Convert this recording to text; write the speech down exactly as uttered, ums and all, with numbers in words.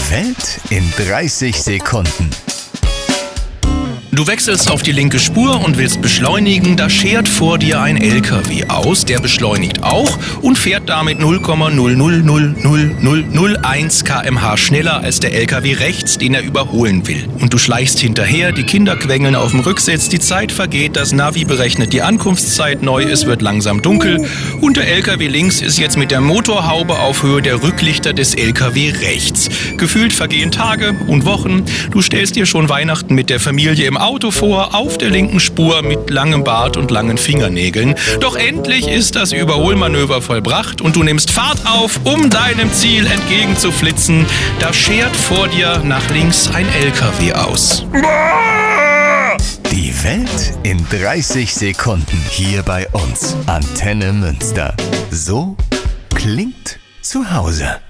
Die Welt in dreißig Sekunden. Du wechselst auf die linke Spur und willst beschleunigen, da schert vor dir ein L K W aus, der beschleunigt auch und fährt damit null Komma null null null null null null eins Kilometer pro Stunde schneller als der L K W rechts, den er überholen will. Und du schleichst hinterher, die Kinder quengeln auf dem Rücksitz, die Zeit vergeht, das Navi berechnet die Ankunftszeit neu, es wird langsam dunkel und der L K W links ist jetzt mit der Motorhaube auf Höhe der Rücklichter des L K W rechts. Gefühlt vergehen Tage und Wochen, du stellst dir schon Weihnachten mit der Familie im Auto vor, auf der linken Spur mit langem Bart und langen Fingernägeln. Doch endlich ist das Überholmanöver vollbracht und du nimmst Fahrt auf, um deinem Ziel entgegenzuflitzen. Da schert vor dir nach links ein L K W aus. Die Welt in dreißig Sekunden hier bei uns. Antenne Münster. So klingt zu Hause.